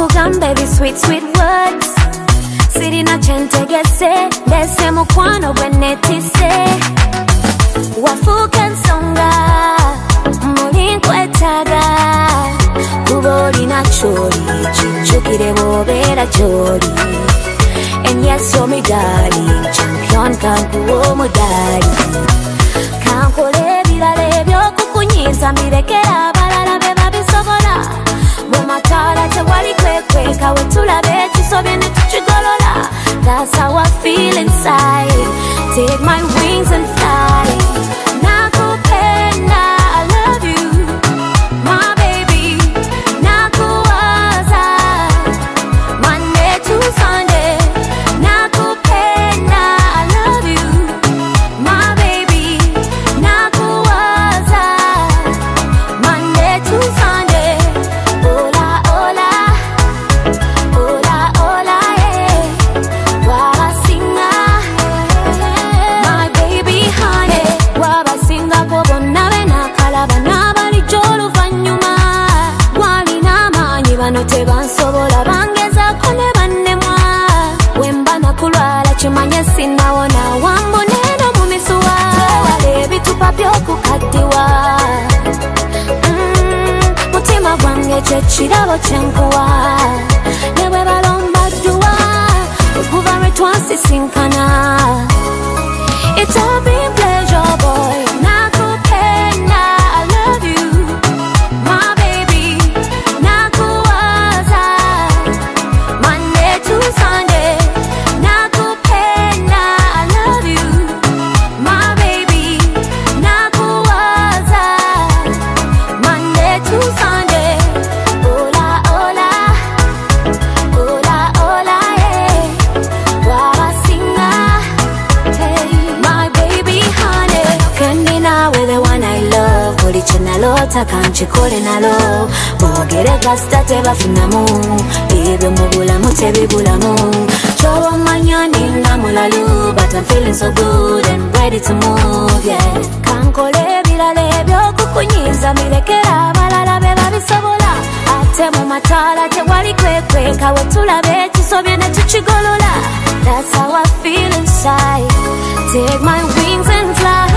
Kugambe the sweet, sweet words. Sirina chentegese, dese mukwano bwenetise. Wafuka nsonga, mulinkwetaga. Kuboli na chori, chinchukire bobera chori. And yes, you're me darling, champion kankuwo mudali. Kankole bilale byokukunyiza mirekera balala beba bisobola. Bwematala tewali kwekweka wetulabe kisobye ne tuchigolola. That's how I feel inside. Take my wings and fly. Nakupenda, I love you, my baby. Nakuwaza, Monday to Sunday. Nakupenda, I love you, my baby. Nakuwaza, Monday to Sunday. Hola, hola, hola, hola, yeah. Wabasinga, my baby honey. Wabasinga kobona bena kalaba nabali joluvanyuma. Walina amanyi bano tebansobola bangezako ne bannemwa. Wemba nakulwala kimanye sinawona wamboneno mu misuwa. Wale ebitupa by'okukaddiwa. Mutima gwange kye kirabo kye nkuwa. Ne bwe balomba dduwa okuva lwe twasisinkana. It's all been pleasure, boy. Nakupenda, I love you, my baby. Nakuwaza, Monday to Sunday. Nakupenda, I love you, my baby. Nakuwaza, Monday to Sunday. Hola, hola, hola, hola, yeah. Wabasinga, hey, my baby honey. Kendi nawe the one I love. Buli kyenalota kanchikole nalo. Boogere gasita tebafunamu. Ebyo mu bulamu tebibulamu. Ky'omanya ninga mulalu, but I'm feeling so good and ready to move, yeah. Kankole ebirala ebyokukunyiza mirekera abalala be babisobola. Ate mu matala tewali kwekweka wetulabe kisobye ne tuchigolola. That's how I feel inside. Take my wings and fly.